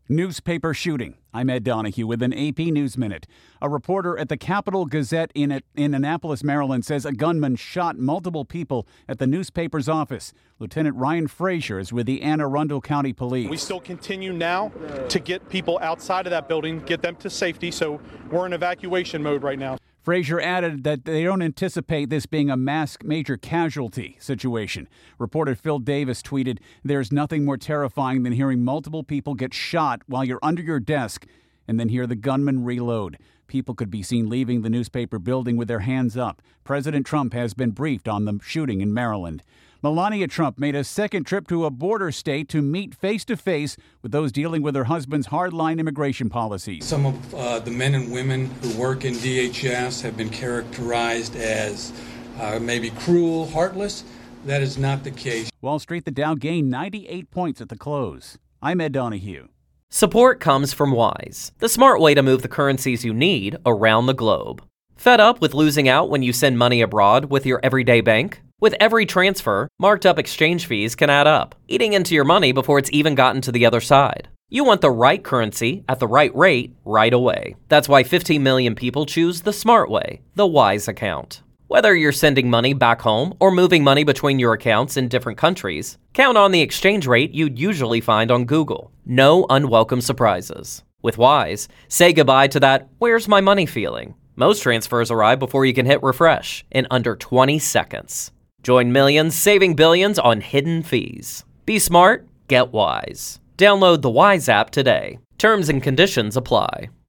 Newspaper shooting. I'm Ed Donahue with an AP News Minute. A reporter at the Capital Gazette in Annapolis, Maryland, says a gunman shot multiple people at the newspaper's office. Lieutenant Ryan Frazier is with the Anne Arundel County Police. We still continue now to get people outside of that building, get them to safety, so we're in evacuation mode right now. Frazier added that they don't anticipate this being a major casualty situation. Reporter Phil Davis tweeted, "There's nothing more terrifying than hearing multiple people get shot while you're under your desk and then hear the gunman reload. People could be seen leaving the newspaper building with their hands up. President Trump has been briefed on the shooting in Maryland." Melania Trump made a second trip to a border state to meet face-to-face with those dealing with her husband's hardline immigration policies. Some of the men and women who work in DHS have been characterized as maybe cruel, heartless. That is not the case. Wall Street, the Dow gained 98 points at the close. I'm Ed Donahue. Support comes from Wise, the smart way to move the currencies you need around the globe. Fed up with losing out when you send money abroad with your everyday bank? With every transfer, marked up exchange fees can add up, eating into your money before it's even gotten to the other side. You want the right currency at the right rate right away. That's why 15 million people choose the smart way, the Wise account. Whether you're sending money back home or moving money between your accounts in different countries, count on the exchange rate you'd usually find on Google. No unwelcome surprises. With Wise, say goodbye to that "where's my money" feeling. Most transfers arrive before you can hit refresh in under 20 seconds. Join millions saving billions on hidden fees. Be smart, get Wise. Download the Wise app today. Terms and conditions apply.